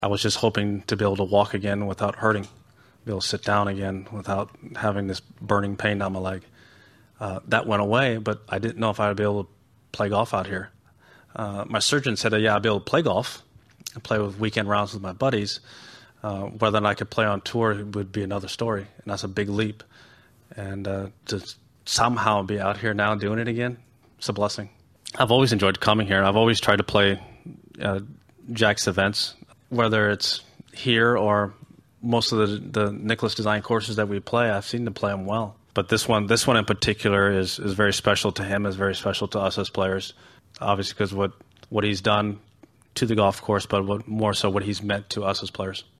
I was just hoping to be able to walk again without hurting, be able to sit down again without having this burning pain down my leg. That went away, but I didn't know if I would be able to play golf out here. My surgeon said, yeah, I'd be able to play golf and play with weekend rounds with my buddies. Whether or not I could play on tour would be another story, and that's a big leap. And to somehow be out here now doing it again, it's a blessing. I've always enjoyed coming here. I've always tried to play Jack's events, whether it's here or most of the Nicklaus design courses that we play. I've seen them play them well. But this one in particular is very special to him, is very special to us as players, obviously because what he's done to the golf course, but more so what he's meant to us as players.